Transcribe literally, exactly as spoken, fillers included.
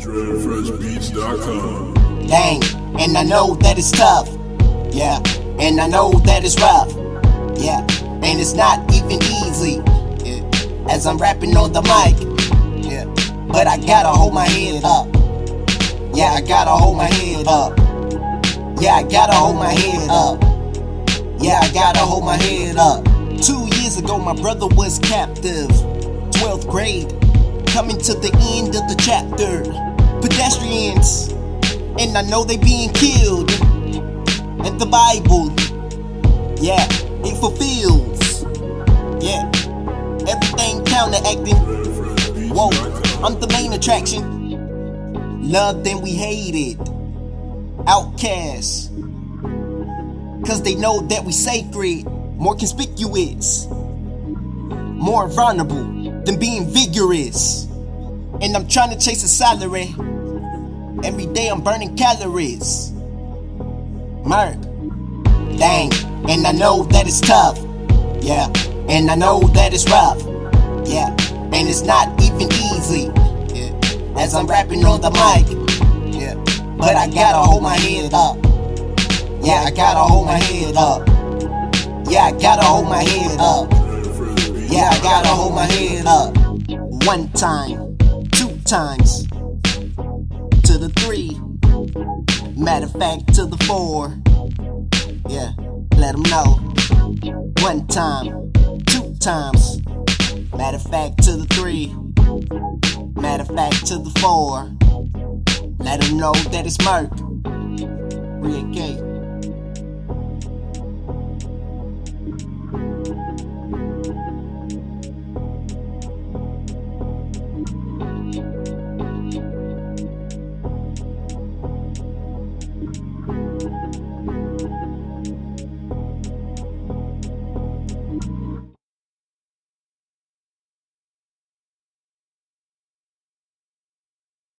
Dre Fresh Beats dot com. Dang, and I know that it's tough. Yeah, and I know that it's rough. Yeah, and it's not even easy. Yeah, as I'm rapping on the mic. Yeah, but I gotta hold my head up. Yeah, I gotta hold my head up. Yeah, I gotta hold my head up. Yeah, I gotta hold my head up. Two years ago, my brother was captive. twelfth grade, coming to the end of the chapter. Pedestrians, and I know they being killed. And the Bible, yeah, it fulfills. Yeah, everything counteracting. Whoa, I'm the main attraction. Loved and we hated. Outcasts, cause they know that we sacred. More conspicuous, more vulnerable than being vigorous. And I'm trying to chase a salary. Every day I'm burning calories. Merc, dang, and I know that it's tough. Yeah, and I know that it's rough. Yeah, and it's not even easy. Yeah, as I'm rapping on the mic. Yeah, but I gotta hold my head up. Yeah, I gotta hold my head up. Yeah, I gotta hold my head up. Yeah, I gotta hold my head up. One time, two times, to the three. Matter of fact, to the four. Yeah, let them know. One time, two times. Matter of fact, to the three. Matter of fact, to the four. Let them know that it's Merc. Ria K.